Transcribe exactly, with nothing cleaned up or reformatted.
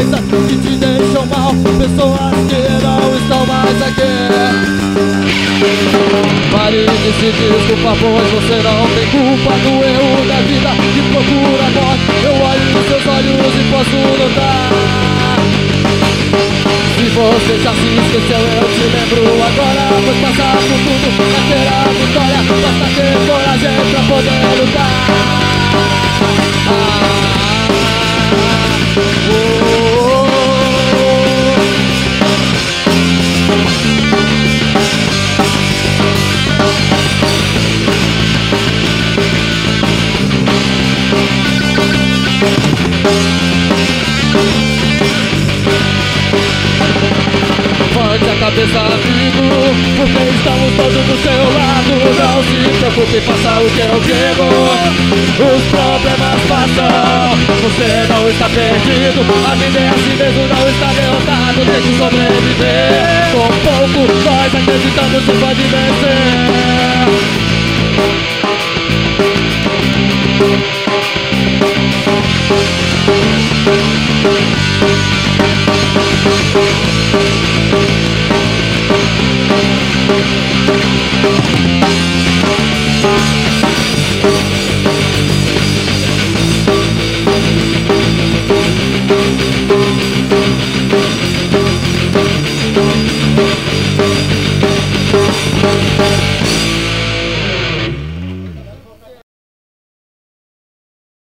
coisa que te deixam mal, pessoas que não estão mais aqui. Pare de se desculpar, pois você não tem culpa do erro da vida que procura a morte. Eu olho nos seus olhos e posso notar. Se você já se esqueceu, eu te lembro agora, pois passar por tudo é ter a vitória. Basta ter coragem pra poder lutar. Ah, oh, oh, oh. Levante a cabeça, amigo, porque estamos todos do seu lado. Não se preocupe, faça o que eu digo. Os problemas passam, você não está perdido. A vida é assim mesmo, não está derrotado. Tem que sobreviver. Com pouco, nós acreditamos que pode vencer.